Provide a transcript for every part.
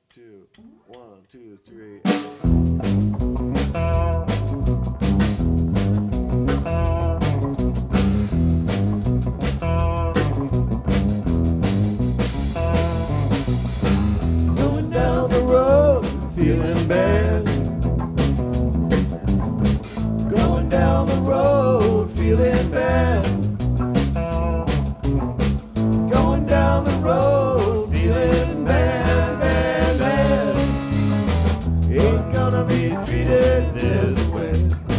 two, 1, 2, 3. Going down the road, feeling bad. Going down the road, feeling bad. Going down the road, feeling bad, bad, bad. Ain't gonna be treated this way.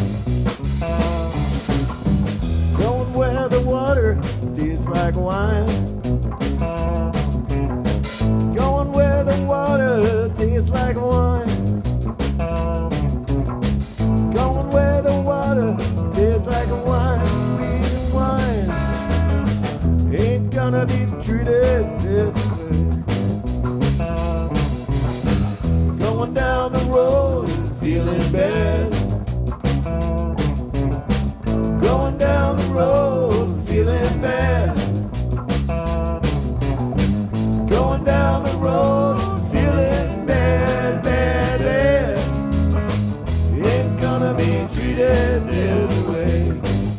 Going where the water tastes like wine. Going where the water tastes like wine. Going where the water tastes like wine, sweet wine. Ain't gonna be treated this way. Going down the road, feeling bad. Going down the road, feeling bad. Going down the road, feeling bad, bad, bad. Ain't gonna be treated this way.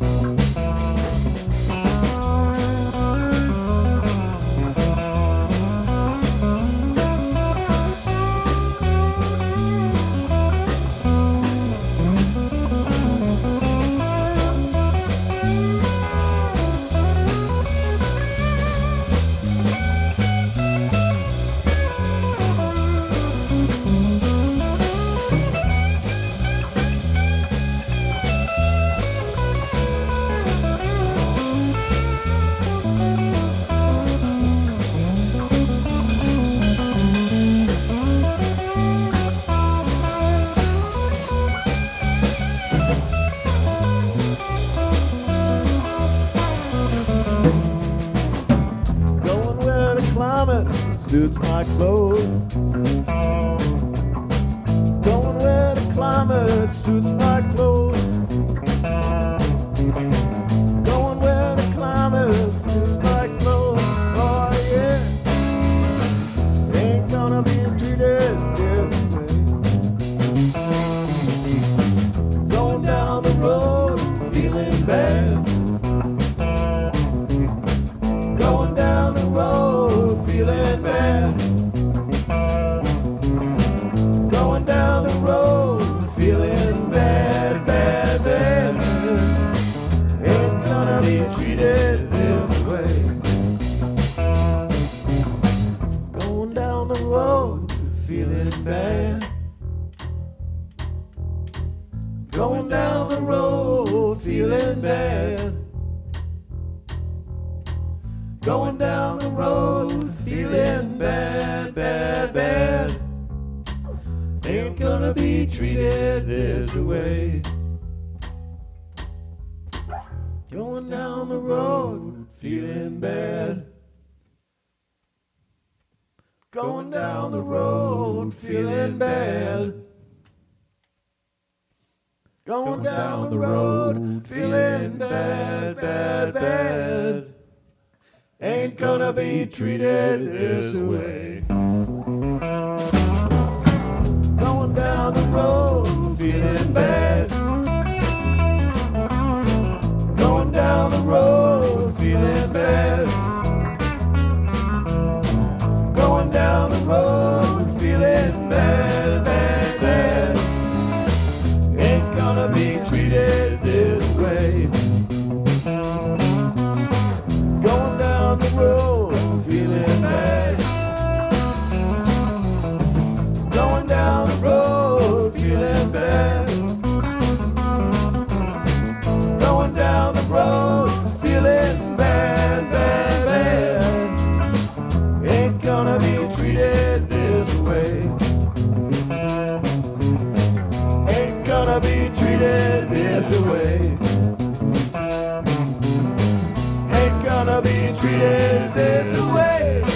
Suits my clothes. Going where the climate suits my clothes. Going where the climate suits my clothes. Oh yeah. Ain't gonna be treated this way. Going down the road, feeling bad. Going down the road, feeling bad. Going down the road, feeling bad, bad, bad. Ain't gonna be treated this way. Going down the road, feeling bad. Going down the road, feeling bad. Going down the road, feeling bad, bad, bad. Ain't gonna be treated this way. Going down the road, feeling bad. Going down the road, feeling bad. Going down the road, feeling bad, bad, bad. Ain't gonna be treated this way. Going down the road, feeling bad. Going down the road, feeling bad. Going down the road, feeling bad, bad, bad. Ain't gonna be treated this way. Going down the road, feeling bad. Going down the road, feeling bad. Going down the road, feeling bad, bad, bad. Ain't gonna be treated this way. Ain't gonna be treated this way. Ain't gonna be treated this way.